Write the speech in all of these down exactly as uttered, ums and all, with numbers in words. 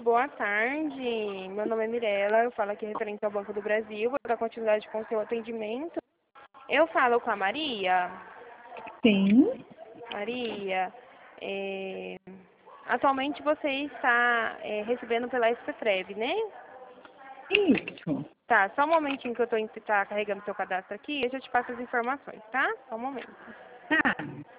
boa tarde. Meu nome é Mirella, eu falo aqui referente ao Banco do Brasil. Vou dar continuidade com o seu atendimento. Eu falo com a Maria. Sim. Maria, é, atualmente você está é, recebendo pela Expetrev, né? Isso. Tá, só um momentinho que eu estou tá carregando seu cadastro aqui, eu já te passo as informações, tá? Só um momento. Tá.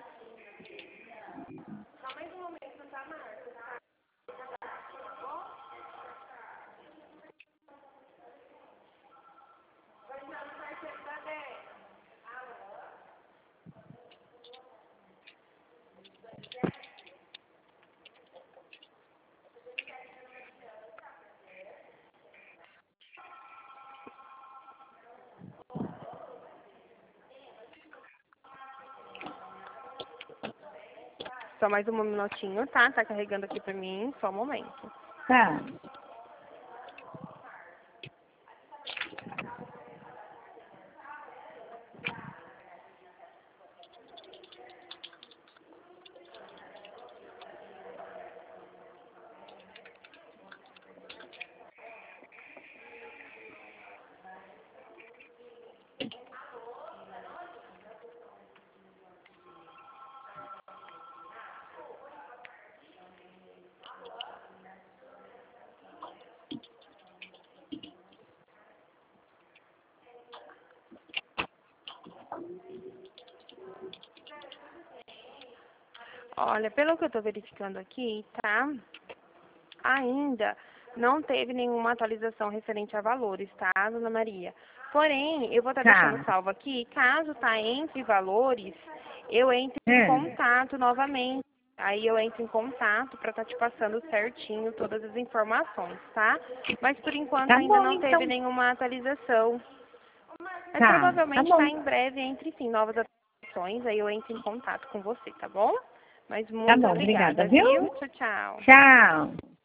Só mais um minutinho, tá? Tá carregando aqui pra mim, só um momento. Tá. Olha, pelo que eu estou verificando aqui, tá? Ainda não teve nenhuma atualização referente a valores, tá, dona Maria? Porém, eu vou estar deixando Tá. salvo aqui, caso tá entre valores, eu entro em É. contato novamente. Aí eu entro em contato para estar te passando certinho todas as informações, tá? Mas por enquanto Tá ainda bom, não teve então. nenhuma atualização. Mas Tá. Tá provavelmente está bom. em breve entre sim novas atualizações, aí eu entro em contato com você, tá bom? Mas Tá muito bom, obrigada, obrigada, viu? viu? Tchau, tchau. Tchau.